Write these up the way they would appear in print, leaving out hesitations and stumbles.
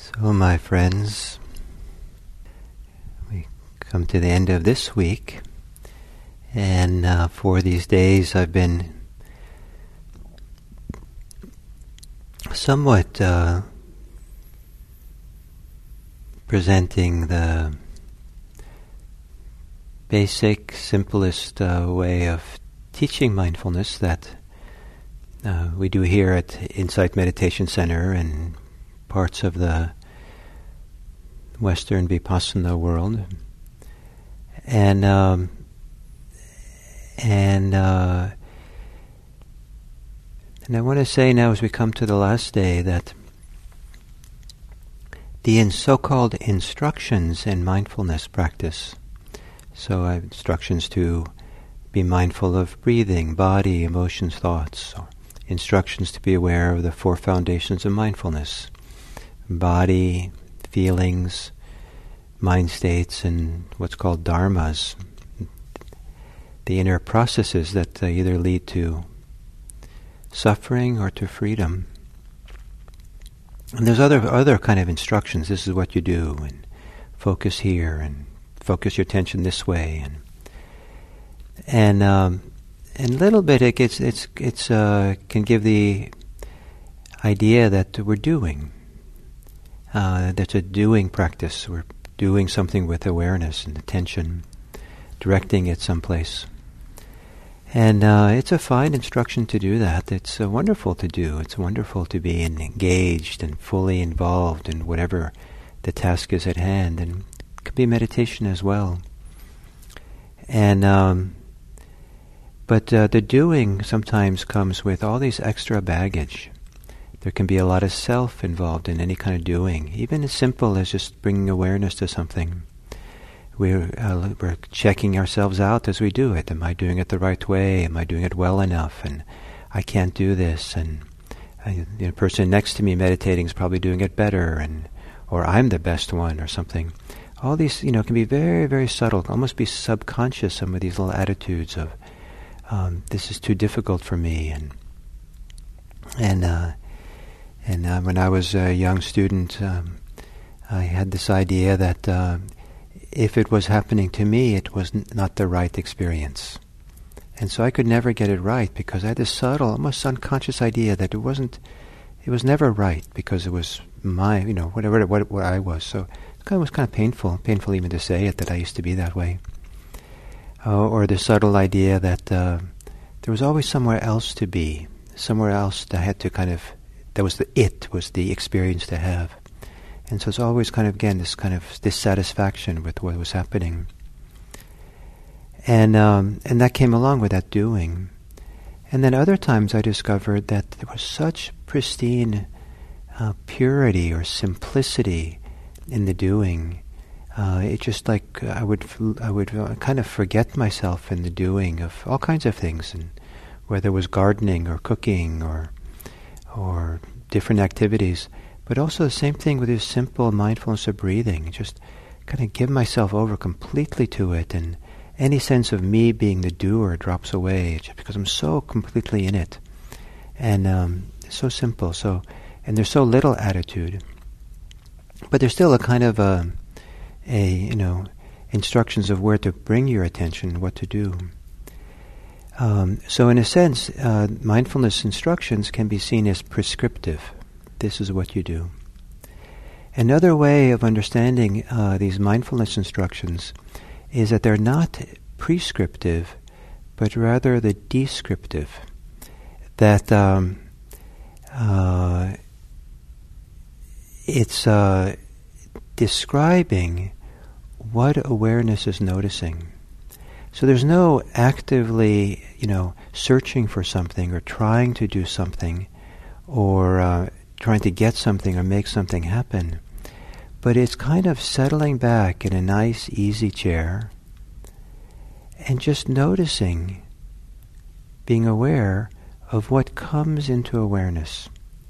So, my friends, we come to the end of this week, and for these days I've been somewhat presenting the basic, simplest way of teaching mindfulness that we do here at Insight Meditation Center and parts of the Western Vipassana world, and I want to say now, as we come to the last day, that the so-called instructions in mindfulness practice, so I have instructions to be mindful of breathing, body, emotions, thoughts, or instructions to be aware of the four foundations of mindfulness: body, feelings, mind states, and what's called dharmas, the inner processes that either lead to suffering or to freedom. And there's other kind of instructions. This is what you do, and focus here, and focus your attention this way, and a little bit it can give the idea that we're doing. That's a doing practice. We're doing something with awareness and attention, directing it someplace. And it's a fine instruction to do that. It's wonderful to do. It's wonderful to be engaged and fully involved in whatever the task is at hand. And it can be meditation as well. And but the doing sometimes comes with all these extra baggage. There can be a lot of self involved in any kind of doing, even as simple as just bringing awareness to something. We're checking ourselves out as we do it. Am I doing it the right way? Am I doing it well enough? And I can't do this. And the person next to me meditating is probably doing it better, or I'm the best one, or something. All these, can be very, very subtle, almost be subconscious. Some of these little attitudes of this is too difficult for me, and when I was a young student, I had this idea that if it was happening to me, it was not the right experience. And so I could never get it right, because I had this subtle, almost unconscious idea that it was never right, because it was my, what I was. So it was kind of painful even to say it, that I used to be that way. Or the subtle idea that there was always somewhere else to be, somewhere else that I had to that was the experience to have. And so it's always this dissatisfaction with what was happening. And that came along with that doing. And then other times I discovered that there was such pristine purity or simplicity in the doing. It just I would kind of forget myself in the doing of all kinds of things, and whether it was gardening or cooking or different activities, but also the same thing with this simple mindfulness of breathing. Just kind of give myself over completely to it, and any sense of me being the doer drops away, just because I'm so completely in it, and it's so simple. And there's so little attitude, but there's still a kind of instructions of where to bring your attention, what to do. So in a sense, mindfulness instructions can be seen as prescriptive. This is what you do. Another way of understanding these mindfulness instructions is that they're not prescriptive, but rather the descriptive. That it's describing what awareness is noticing. So there's no actively, searching for something or trying to do something or trying to get something or make something happen. But it's kind of settling back in a nice, easy chair and just noticing, being aware of what comes into awareness.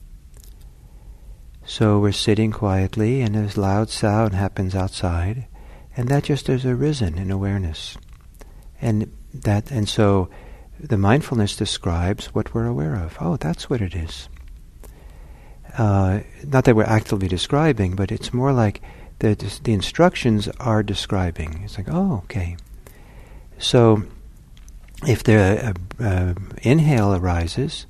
So we're sitting quietly, and a loud sound happens outside, and that just has arisen in awareness. And so the mindfulness describes what we're aware of. Oh, that's what it is. not that we're actively describing, but it's more like the instructions are describing. It's like, oh, okay. So if the inhale arises,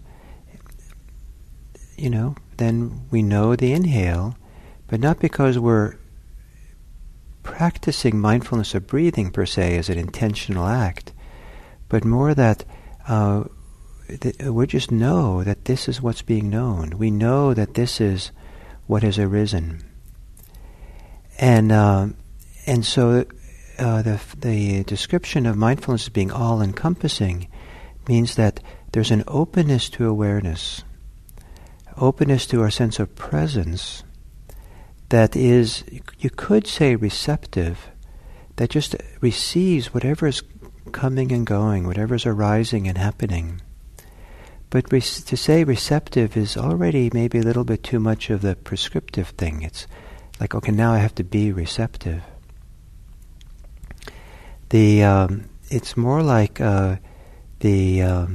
then we know the inhale, but not because we're practicing mindfulness of breathing per se as an intentional act, but more that we just know that this is what's being known. We know that this is what has arisen, and so the description of mindfulness as being all-encompassing means that there's an openness to awareness, openness to our sense of presence that is, you could say, receptive, that just receives whatever is coming and going, whatever is arising and happening. But to say receptive is already maybe a little bit too much of the prescriptive thing. It's like, okay, now I have to be receptive. It's more like the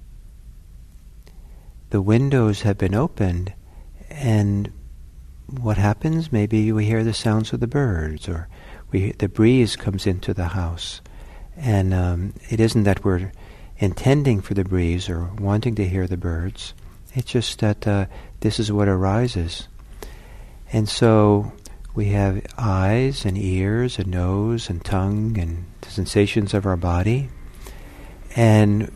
windows have been opened, and what happens? Maybe we hear the sounds of the birds, or the breeze comes into the house, and it isn't that we're intending for the breeze or wanting to hear the birds. It's just that this is what arises. And so we have eyes and ears and nose and tongue and the sensations of our body. And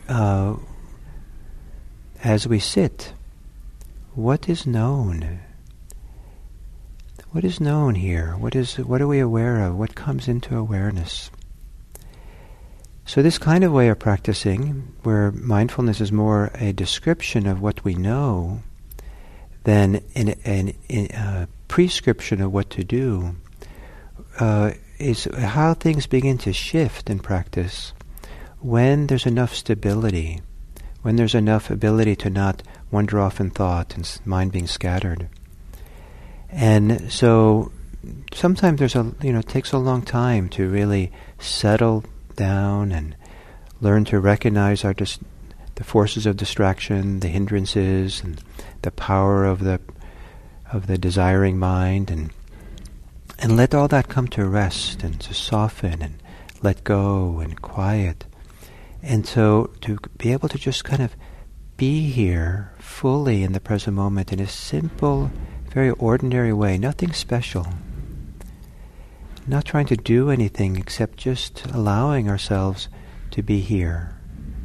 as we sit, what is known? What is known here? What are we aware of? What comes into awareness? So this kind of way of practicing, where mindfulness is more a description of what we know than a prescription of what to do, is how things begin to shift in practice when there's enough stability, when there's enough ability to not wander off in thought and mind being scattered. And so sometimes it takes a long time to really settle down and learn to recognize the forces of distraction, the hindrances, and the power of the desiring mind, and let all that come to rest and to soften and let go and quiet. And so to be able to just kind of be here fully in the present moment in a simple, very ordinary way, nothing special. Not trying to do anything except just allowing ourselves to be here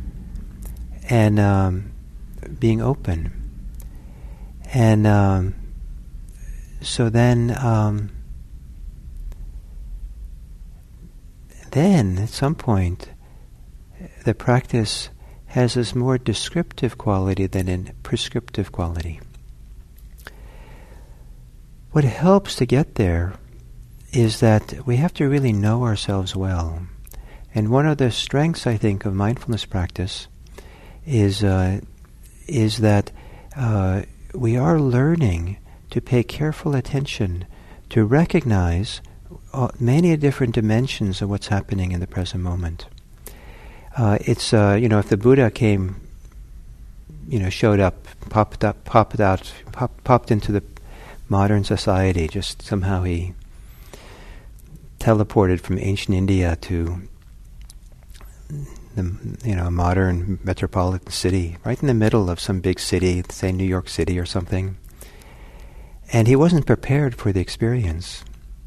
and being open. And so then at some point the practice has this more descriptive quality than a prescriptive quality. What helps to get there is that we have to really know ourselves well. And one of the strengths, I think, of mindfulness practice is that we are learning to pay careful attention to recognize many different dimensions of what's happening in the present moment. If the Buddha came, showed up, popped into the modern society, just somehow he teleported from ancient India to the modern metropolitan city, right in the middle of some big city, say New York City or something. And he wasn't prepared for the experience.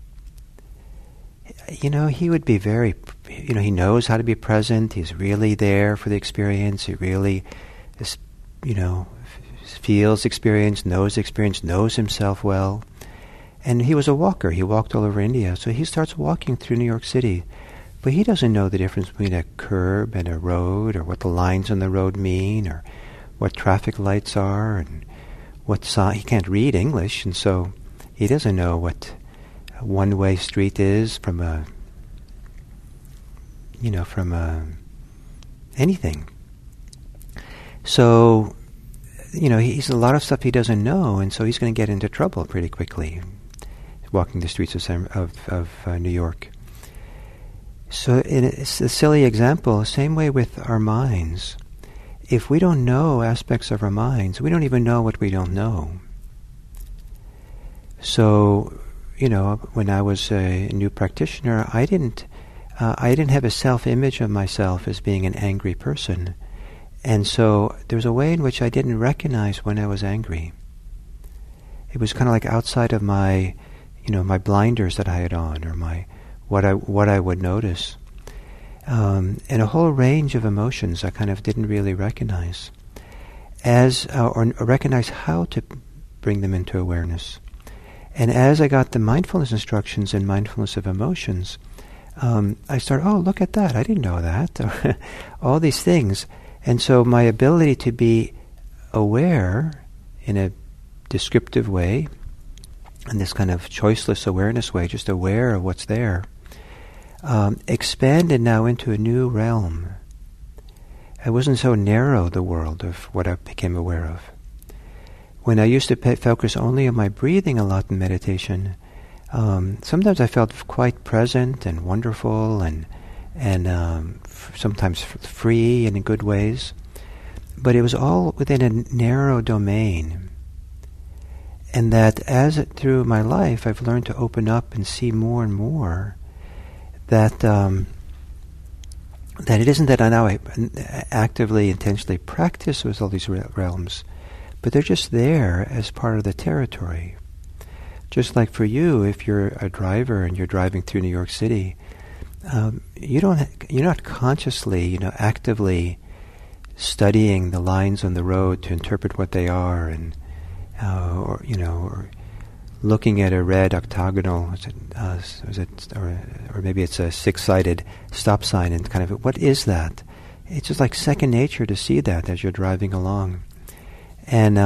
He would be very, he knows how to be present. He's really there for the experience. He really, feels experience, knows himself well. And he was a walker. He walked all over India. So he starts walking through New York City. But he doesn't know the difference between a curb and a road, or what the lines on the road mean, or what traffic lights are, and what sign. He can't read English, and so he doesn't know what a one-way street is from anything. So, he's a lot of stuff he doesn't know, and so he's going to get into trouble pretty quickly, walking the streets of New York. So it's a silly example, same way with our minds. If we don't know aspects of our minds, we don't even know what we don't know. So, when I was a new practitioner, I didn't have a self-image of myself as being an angry person. And so there's a way in which I didn't recognize when I was angry. It was kind of like outside of my, my blinders that I had on, or what I would notice. And a whole range of emotions I kind of didn't really recognize, or recognize how to bring them into awareness. And as I got the mindfulness instructions in mindfulness of emotions, I started, look at that, I didn't know that, all these things. And so my ability to be aware in a descriptive way, in this kind of choiceless awareness way, just aware of what's there, expanded now into a new realm. It wasn't so narrow, the world of what I became aware of. When I used to focus only on my breathing a lot in meditation, sometimes I felt quite present and wonderful and sometimes free and in good ways. But it was all within a narrow domain. And that through my life, I've learned to open up and see more and more that it isn't that I now actively, intentionally practice with all these realms, but they're just there as part of the territory. Just like for you, if you're a driver and you're driving through New York City, you're not consciously, actively studying the lines on the road to interpret what they are, and or looking at a red octagonal, or maybe it's a six-sided stop sign, and kind of, what is that? It's just like second nature to see that as you're driving along, and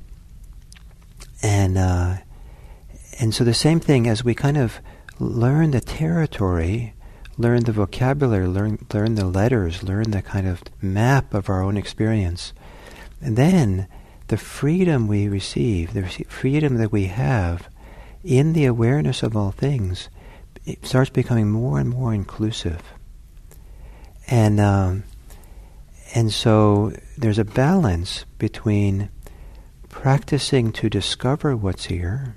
so the same thing as we kind of learn the territory, learn the vocabulary, learn the letters, learn the kind of map of our own experience, and then the freedom we receive, the freedom that we have in the awareness of all things, it starts becoming more and more inclusive. And so there's a balance between practicing to discover what's here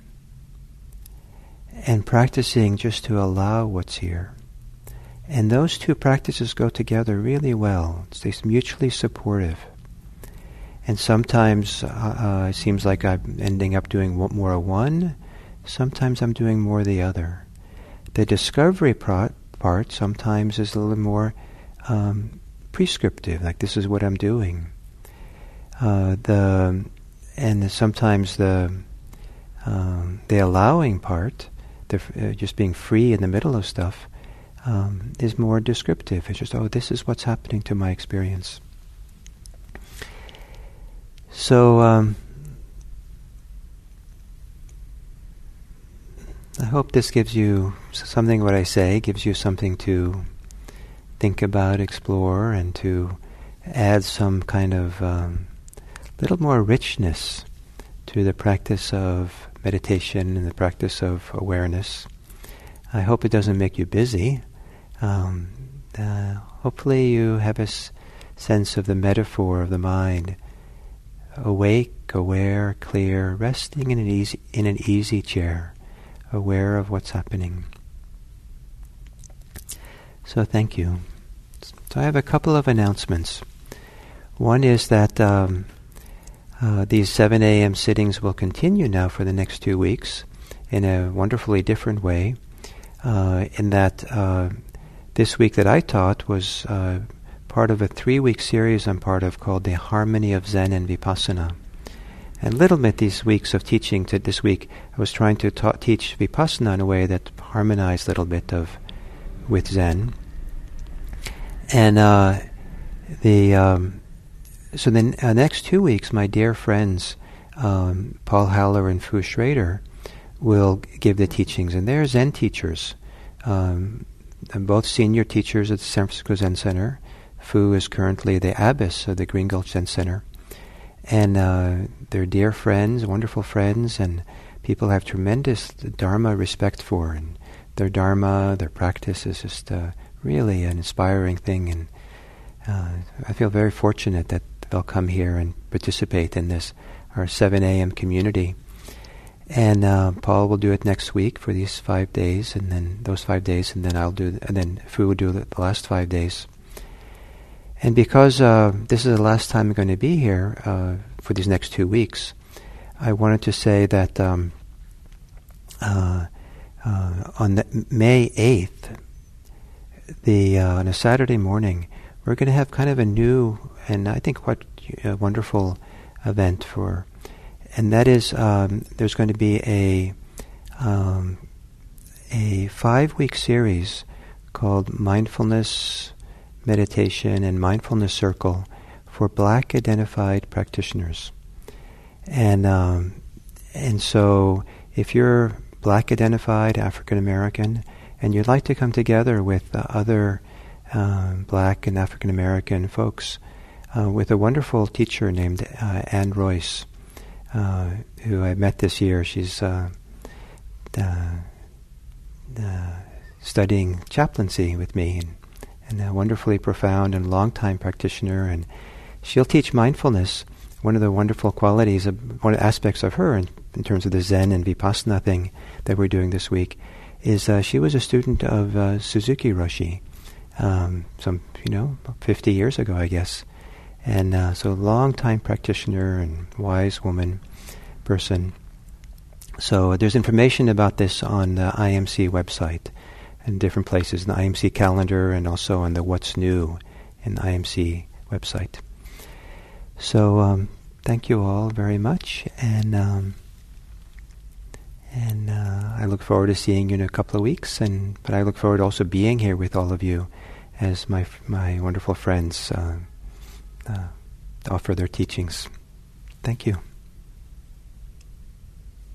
and practicing just to allow what's here. And those two practices go together really well. They're mutually supportive. And sometimes it seems like I'm ending up doing more of one. Sometimes I'm doing more of the other. The discovery part sometimes is a little more prescriptive, like this is what I'm doing. Sometimes the allowing part, just being free in the middle of stuff, is more descriptive. It's just, this is what's happening to my experience. So I hope this gives you something, what I say, gives you something to think about, explore, and to add some kind of little more richness to the practice of meditation and the practice of awareness. I hope it doesn't make you busy. Hopefully you have a sense of the metaphor of the mind, awake, aware, clear, resting in an easy chair, aware of what's happening. So thank you. So I have a couple of announcements. One is that these 7 a.m. sittings will continue now for the next 2 weeks in a wonderfully different way, in that this week that I taught was part of a 3-week series I'm part of called The Harmony of Zen and Vipassana. And a little bit these weeks of teaching to this week, I was trying to teach Vipassana in a way that harmonized a little bit with Zen. And so the next 2 weeks, my dear friends, Paul Haller and Fu Schrader, will give the teachings. And they're Zen teachers, both senior teachers at the San Francisco Zen Center. Fu is currently the abbess of the Green Gulch Zen Center. And they're dear friends, wonderful friends, and people have tremendous Dharma respect for. And their Dharma, their practice is just really an inspiring thing. And I feel very fortunate that they'll come here and participate in this, our 7 a.m. community. And Paul will do it next week for these 5 days, and then those 5 days, and then and then Fu will do the last 5 days. And because this is the last time I'm going to be here for these next 2 weeks, I wanted to say that on May 8th, on a Saturday morning, we're going to have kind of a new and I think quite wonderful event and that is there's going to be a 5-week series called Mindfulness Meditation and Mindfulness Circle for Black identified practitioners. And so if you're Black identified, African American, and you'd like to come together with other Black and African American folks, with a wonderful teacher named Anne Royce, who I met this year. She's studying chaplaincy with me, and a wonderfully profound and long-time practitioner, and she'll teach mindfulness. One of the wonderful qualities, one of the aspects of her in terms of the Zen and Vipassana thing that we're doing this week, is she was a student of Suzuki Roshi, some 50 years ago, I guess. And so long-time practitioner and wise person. So there's information about this on the IMC website and different places, in the IMC calendar and also on the What's New in the IMC website. So thank you all very much, and I look forward to seeing you in a couple of weeks. But I look forward to also being here with all of you as my wonderful friends offer their teachings. Thank you.